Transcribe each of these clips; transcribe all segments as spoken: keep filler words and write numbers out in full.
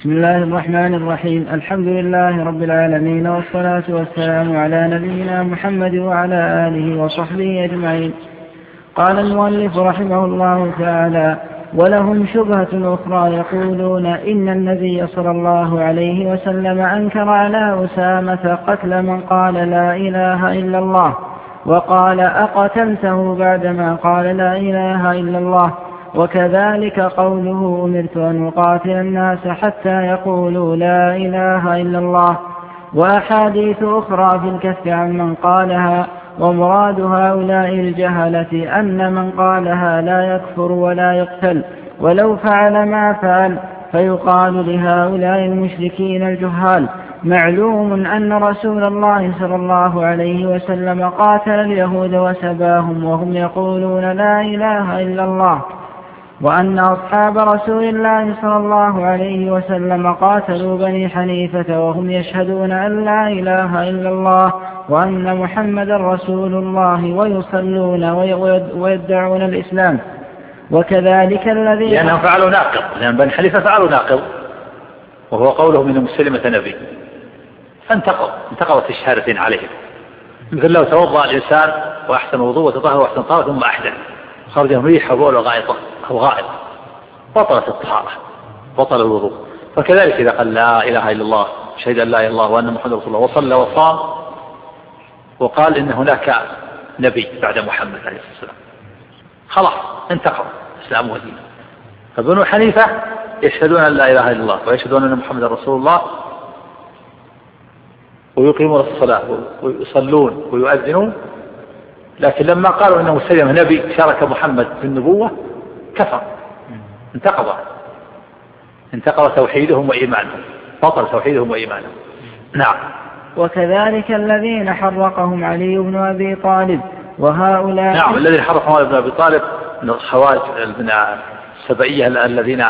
بسم الله الرحمن الرحيم. الحمد لله رب العالمين، والصلاة والسلام على نبينا محمد وعلى آله وصحبه أجمعين. قال المؤلف رحمه الله تعالى: ولهم شبهة أخرى يقولون إن النبي صلى الله عليه وسلم أنكر على أسامة قتل من قال لا إله إلا الله، وقال أقتلته بعدما قال لا إله إلا الله. وكذلك قوله أمرت أن أقاتل الناس حتى يقولوا لا إله إلا الله. وأحاديث أخرى في الكف عن من قالها. ومراد هؤلاء الجهلة أن من قالها لا يكفر ولا يقتل ولو فعل ما فعل، فيقال لهؤلاء المشركين الجهال: معلوم أن رسول الله صلى الله عليه وسلم قاتل اليهود وسباهم وهم يقولون لا إله إلا الله، وأن أصحاب رسول الله صلى الله عليه وسلم قاتلوا بني حنيفة وهم يشهدون أن لا إله إلا الله وأن محمد رسول الله ويصلون ويدعون الإسلام. وكذلك الذين لأنهم فعلوا ناقض، لأن بني حنيفة فعلوا ناقض وهو قوله من مسلمة نبي، فانتقض انتقضت الشهادتين عليهم. مثل لو توضأ الإنسان وأحسن وضوء وتطهر وأحسن طهارة ثم أحدث خرج ريح وبول وغائط أو غائط، بطلت الطهارة بطل الوضوء. فكذلك إذا قال لا إله إلا الله شهد أن لا إله إلا الله وأن محمد رسول الله وصلى وصام وقال إن هناك نبي بعد محمد عليه الصلاة والسلام، خلاص انتقض إسلامه ودينه. فبنو حنيفة يشهدون أن لا إله إلا الله ويشهدون أن محمد رسول الله ويقيمون الصلاة ويصلون ويؤذنون، لكن لما قالوا إنه مسلم نبي شارك محمد في النبوة كفر، انتقض انتقض توحيدهم وإيمانهم، بطل توحيدهم وإيمانهم. نعم. وكذلك الذين حرقهم علي بن أبي طالب وهؤلاء. نعم، الذين حرقهم علي بن أبي طالب من الخوارج من السبعية الذين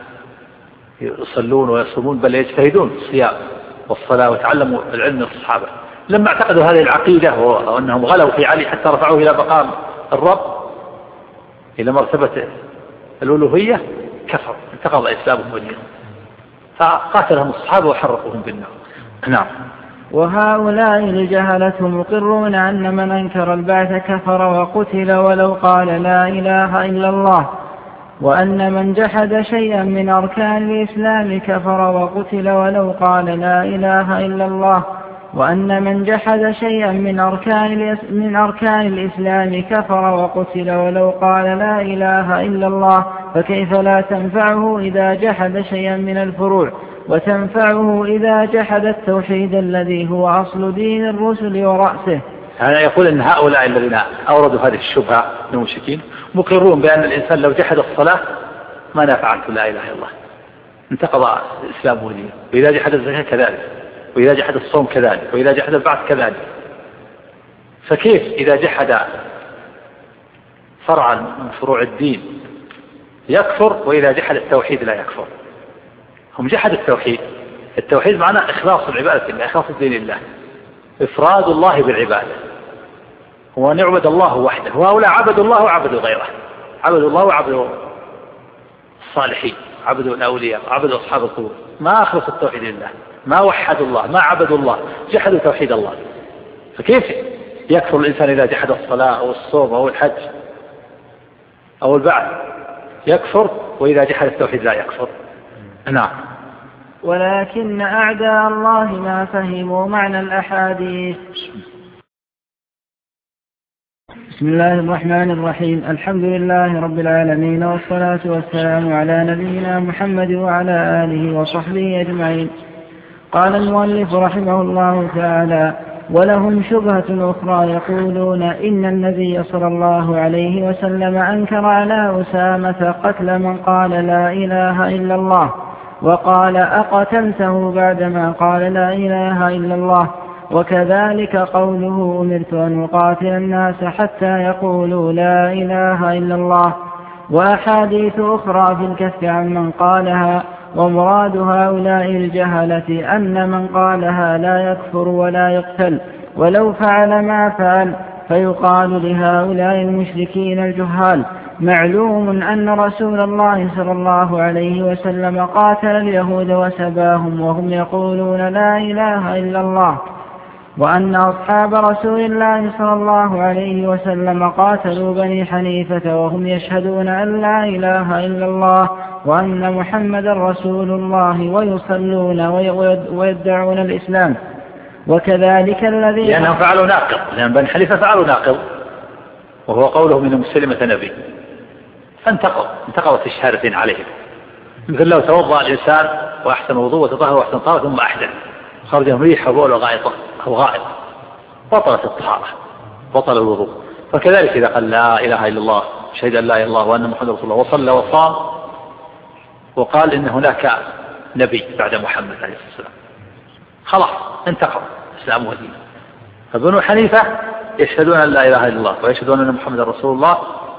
يصلون ويصومون بل يجتهدون الصيام والصلاة وتعلموا العلم من الصحابة، لما اعتقدوا هذه العقيدة وأنهم غلوا في علي حتى رفعوه إلى مقام الرب إلى مرتبة الألوهية كفر، انتقض إسلامهم ودينهم، فقاتلهم الصحابة وحرقوهم بالنار. نعم. وهؤلاء الجهلة مقرون أن من أنكر البعث كفر وقتل ولو قال لا إله إلا الله، وأن من جحد شيئا من أركان الإسلام كفر وقتل ولو قال لا إله إلا الله، وأن من جحد شيئا من أركان من أركان الإسلام كفر وقتل ولو قال لا إله إلا الله. فكيف لا تنفعه إذا جحد شيئا من الفروع، وتنفعه إذا جحد التوحيد الذي هو أصل دين الرسل ورأسه. أنا يقول أن هؤلاء الذين أوردوا هذه الشبهة من المشركين مقرون بأن الإنسان لو جحد الصلاة ما نفعت لا إله إلا الله، انتقض الإسلام ودينه. وإذا جحد الزكاة كذلك، وإذا جحد الصوم كذلك، وإذا جحد البعث كذلك. فكيف إذا جحد فرعا من فروع الدين يكفر، وإذا جحد التوحيد لا يكفر؟ هم جحد التوحيد. التوحيد معناه إخلاص العبادة لله، إخلاص الدين لله، إفراد الله بالعبادة، وأن يعبد الله وحده. وهؤلاء عبدوا الله وعبدوا غيره، عبدوا الله وعبدوا الصالحين، عبدوا الأولياء، عبدوا أصحاب القبور، ما أخلص التوحيد لله، ما وحدوا الله، ما عبدوا الله، جحدوا توحيد الله. فكيف يكفر الإنسان إذا جحد الصلاة أو الصوم أو الحج أو البعث؟ يكفر، وإذا جحد التوحيد لا يكفر. نعم. ولكن أعداء الله ما فهموا معنى الأحاديث. بسم الله الرحمن الرحيم. الحمد لله رب العالمين، والصلاة والسلام على نبينا محمد وعلى آله وصحبه أجمعين. قال المؤلف رحمه الله تعالى: ولهم شبهة أخرى يقولون إن النبي صلى الله عليه وسلم أنكر على أسامة قتل من قال لا إله إلا الله، وقال أقتلته بعدما قال لا إله إلا الله. وكذلك قوله أمرت أن أقاتل الناس حتى يقولوا لا إله إلا الله. وأحاديث أخرى في الكف عن من قالها. ومراد هؤلاء الجهلة أن من قالها لا يكفر ولا يقتل ولو فعل ما فعل، فيقال لهؤلاء المشركين الجهال: معلوم أن رسول الله صلى الله عليه وسلم قاتل اليهود وسباهم وهم يقولون لا إله إلا الله، وأن أصحاب رسول الله صلى الله عليه وسلم قاتلوا بني حنيفة وهم يشهدون أن لا إله إلا الله وأن محمد رسول الله ويصلون ويدعون الإسلام. وكذلك الذين لأنهم فعلوا ناقض، لأن بني حنيفة فعلوا ناقض وهو قوله من مسلمة نبي، فانتقض انتقضت الشهادتين عليهم. مثل لو توضأ الإنسان وأحسن وضوء وتطهر وأحسن طهارة ثم أحدث خرجه ريح أو بول وغائط أو غائط بطلت الطهارة بطل الوضوء. فكذلك إذا قال لا إله إلا الله شهد أن لا إله إلا الله وأن محمد رسول الله وصلى وصام وقال إن هناك نبي بعد محمد عليه الصلاة والسلام خلاص انتقض إسلامه ودينه. فبنو حنيفة يشهدون أن لا إله إلا الله ويشهدون أن محمد رسول الله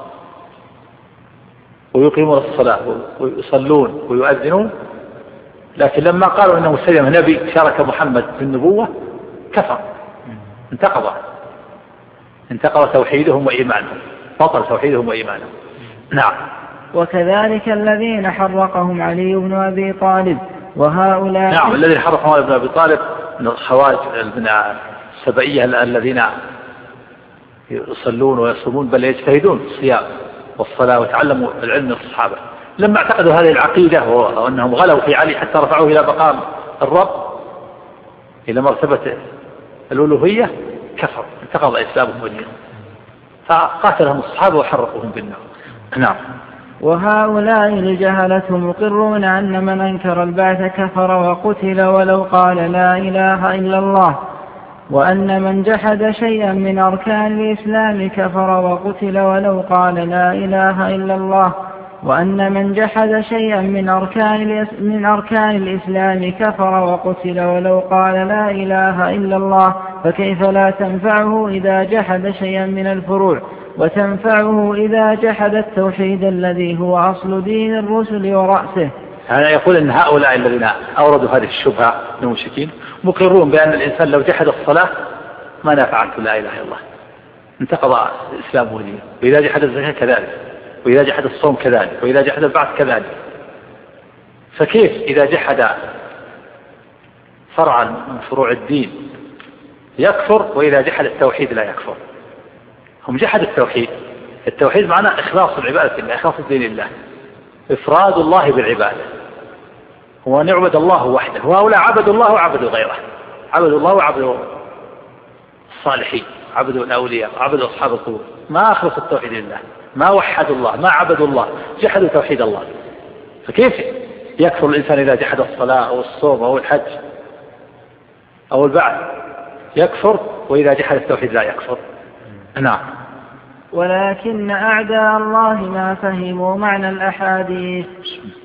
ويقيمون الصلاة ويصلون ويؤذنون، لكن لما قالوا إنه مسلم نبي شارك محمد في النبوة كفر انتقض انتقض توحيدهم وإيمانهم بطل توحيدهم وإيمانهم. نعم. وكذلك الذين حرقهم علي بن أبي طالب وهؤلاء نعم الذين حرقهم علي بن أبي طالب من الخوارج من السبئية الذين يصلون ويصومون بل يجتهدون في الصيام والصلاة وتعلموا العلم من الصحابة، لما اعتقدوا هذه العقيدة وأنهم غلوا في علي حتى رفعوه إلى مقام الرب إلى مرتبة الألوهية كفر انتقض إسلامهم ودينهم فقاتلهم الصحابة وحرقوهم بالنار. نعم. وهؤلاء الجهلة مقرون أن من أنكر البعث كفر وقتل ولو قال لا إله إلا الله، وأن من جحد شيئا من أركان الإسلام كفر وقتل ولو قال لا إله إلا الله، وأن من جحد شيئا من أركان, من أركان الإسلام كفر وقتل ولو قال لا إله إلا الله، فكيف لا تنفعه إذا جحد شيئا من الفروع، وتنفعه إذا جحد التوحيد الذي هو أصل دين الرسل ورأسه. أنا يقول أن هؤلاء الذين أوردوا هذه الشبهة من المشركين مقرون بأن الإنسان لو جحد الصلاة ما نفعته لا إله إلا الله انتقض الإسلام ودينه، وإذا جحد الزكاة كذلك، وإذا جحد الصوم كذلك، وإذا جحد البعث كذلك. فكيف إذا جحد فرعا من فروع الدين يكفر وإذا جحد التوحيد لا يكفر؟ هم جحد التوحيد. التوحيد معناه إخلاص العبادة لله، إخلاص الدين لله، إفراد الله بالعبادة وأن يعبد الله وحده. وهؤلاء عبدوا الله وعبدوا غيره، عبدوا الله وعبدوا الصالحين، عبدوا الأولياء، عبدوا أصحاب القبور، ما أخلصوا التوحيد لله، ما وحدوا الله، ما عبدوا الله، جحدوا توحيد الله. فكيف يكفر الإنسان إذا جحد الصلاة أو الصوم أو الحج أو البعث؟ يكفر وإذا جحد التوحيد لا يكفر. نعم. ولكن أعداء الله ما فهموا معنى الأحاديث